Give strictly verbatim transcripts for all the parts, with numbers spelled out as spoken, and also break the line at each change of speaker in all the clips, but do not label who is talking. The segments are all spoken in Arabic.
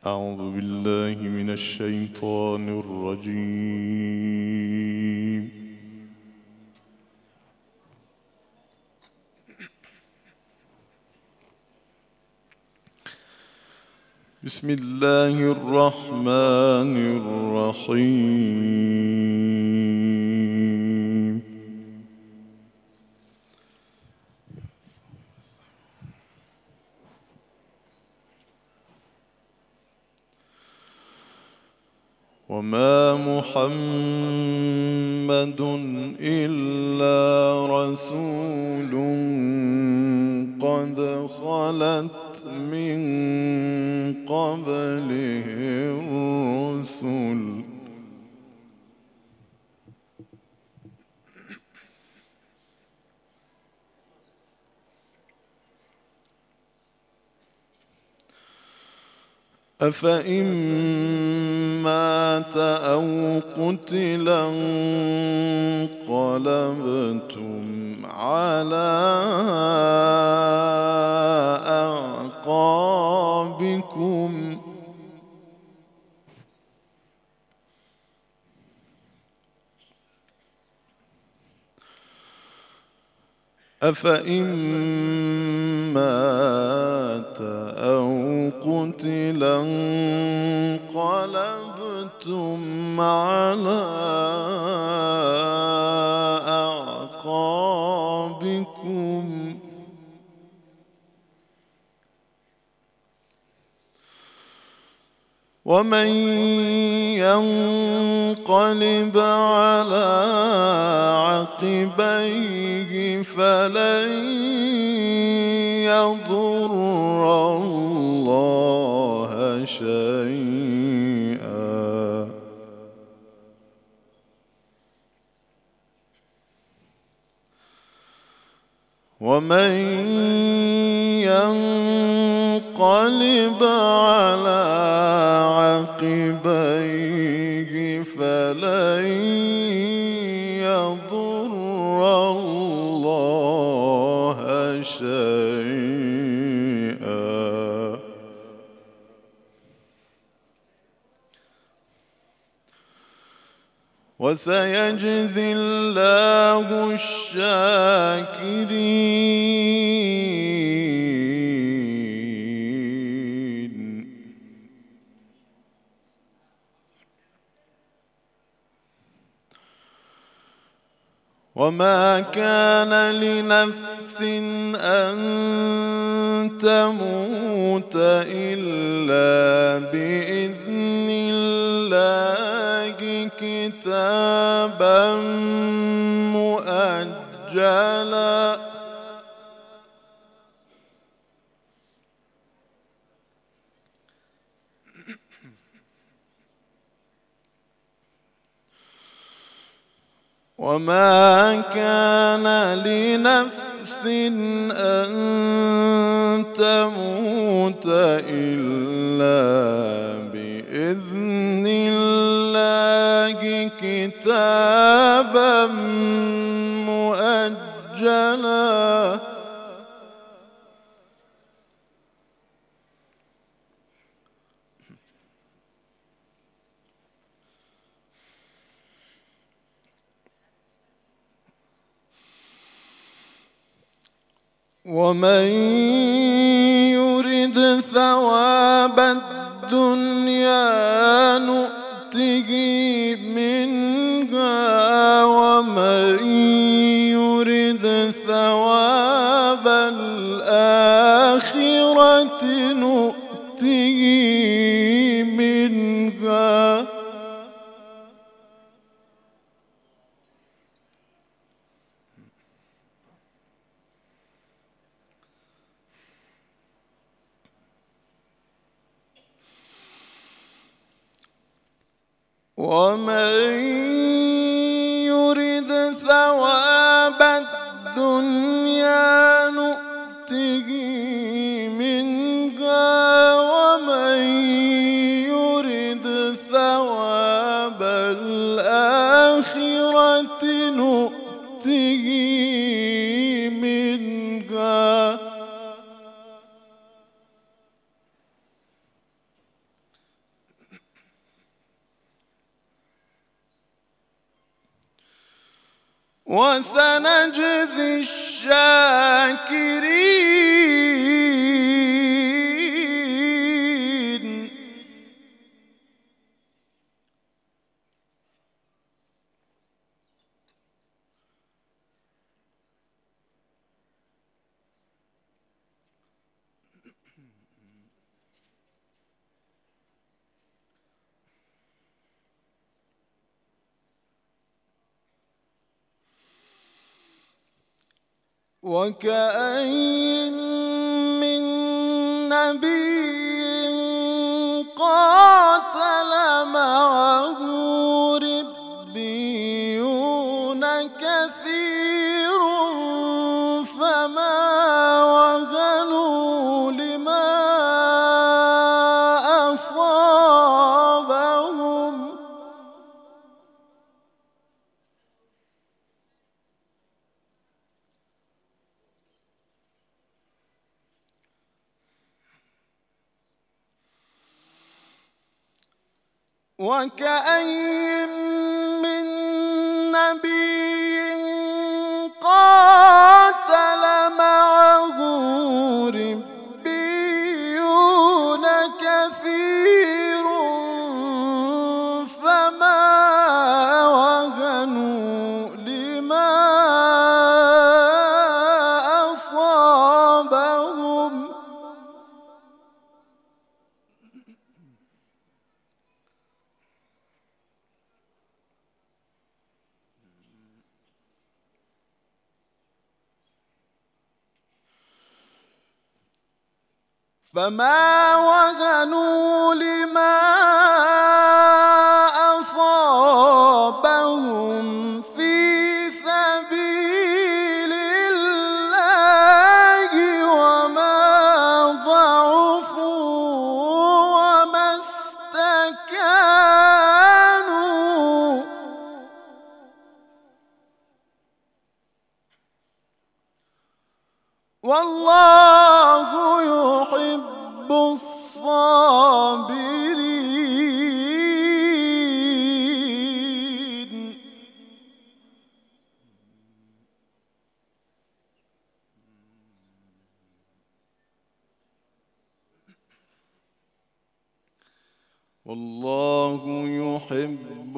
أعوذ بالله من الشيطان الرجيم. بسم الله الرحمن الرحيم. وما محمد إلا رسول قد خلت من قبله الرسل أفإن مات أو قتلا انقلبتم على أعقابكم أفإن مات أو قتلا انقلبتم على أعقابكم ومن ينقلب على عقبيه فلن يضر الله شيئا ومن ينقلب على عقبيه فلن يضر الله شيئا وسيجزي الله الشاكرين وما كان لنفس أن تموت إلا بإذن الله كتابا مؤجلا وما كان لنفس أن تموت إلا بإذن الله كتابا مؤجلا ومن يرد ثواب الدنيا نؤته منها ومن يرد ثواب الآخرة نؤته منها ومن يرد ثواب الدنيا نؤته منها ومن يرد ثواب الآخرة نؤته منها وسنجزي الشاكرين. وكأين من نبي قاتل معه ربيون كثير فما وهنوا لما أصابهم وكأين من نبي قاتل معه ربيون كثير فما وهنوا لما أصابهم فما وهنوا لما أصابهم في سبيل الله وما ضعفوا وما استكانوا والله يحب الصابرين. والله يحب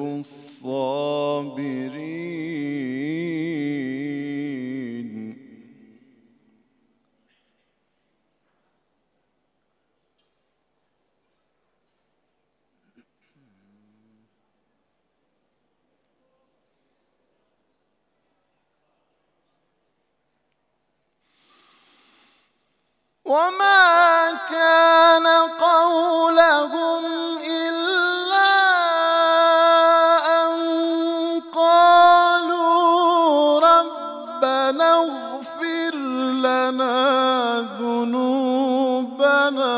الصابرين. وما كان قولهم إلا أن قالوا ربنا اغفر لنا ذنوبنا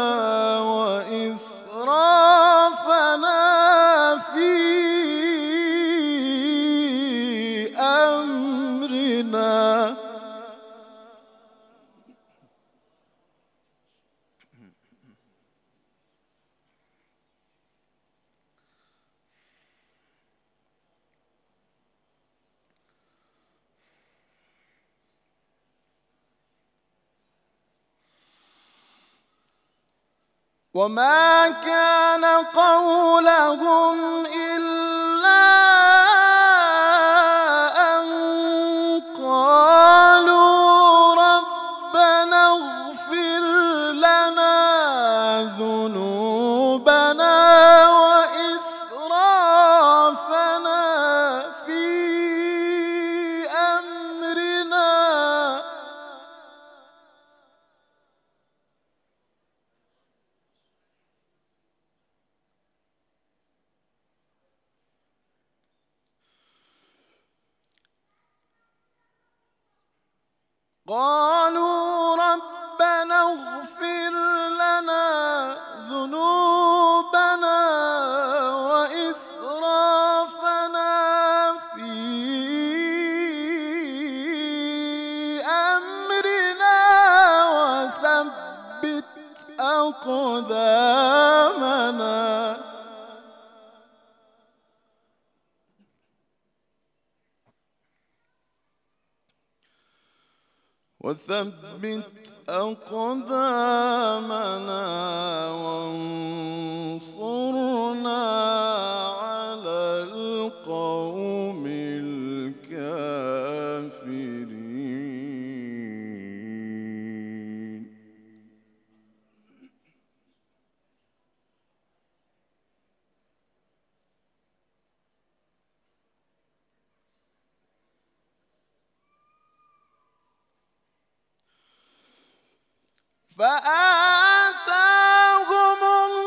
وإسرافنا في أمرنا وما كان قولهم إلا أن قالوا ربنا اغفر لنا ذنوبنا وإسرافنا في أمرنا قالوا ربنا اغفر لنا ذنوبنا وإسرافنا في أمرنا وثبت أقدامنا وثبت أقدامنا وانصرنا على القوم الكافرين. فآتاهم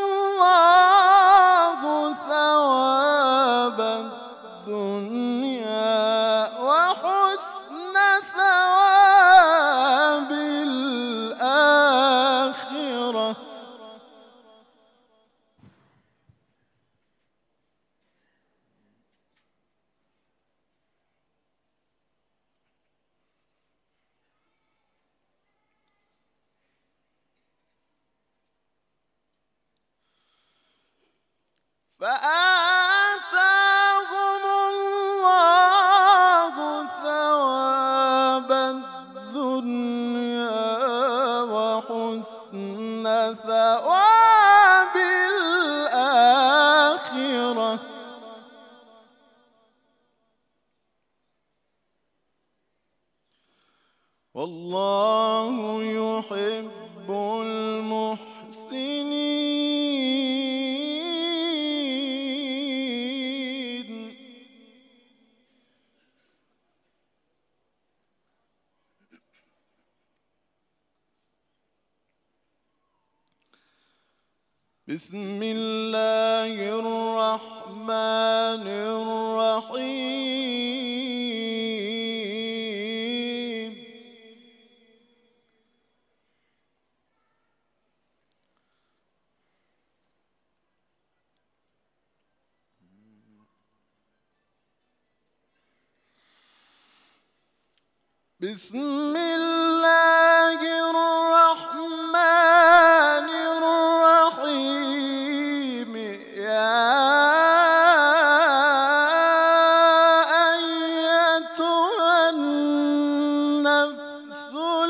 الله ثواب الدنيا وحسن ثواب الآخرة. فآتاهم الله ثواب الدنيا وحسن ثواب الآخرة. والله يحب المحسنين. بسم الله الرحمن الرحيم. بسم الله الرحمن الرحيم. يا أيتها النفس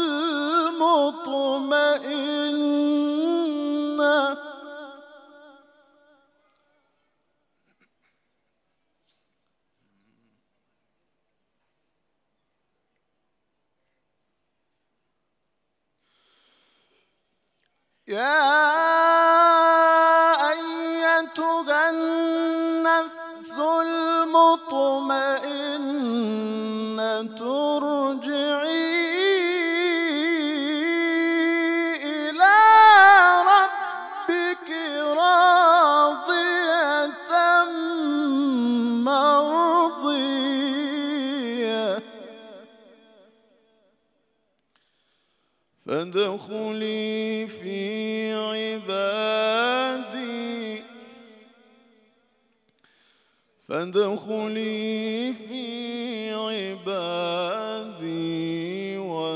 المطمئنة يا أيتها النفس المطمئنة ارجعي إلى ربك راضية مرضية فادخلي في عبادي فادخلي في عبادي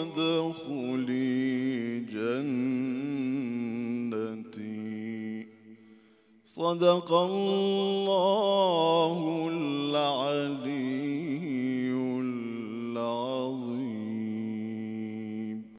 وادخلي جنتي. صدق الله العلي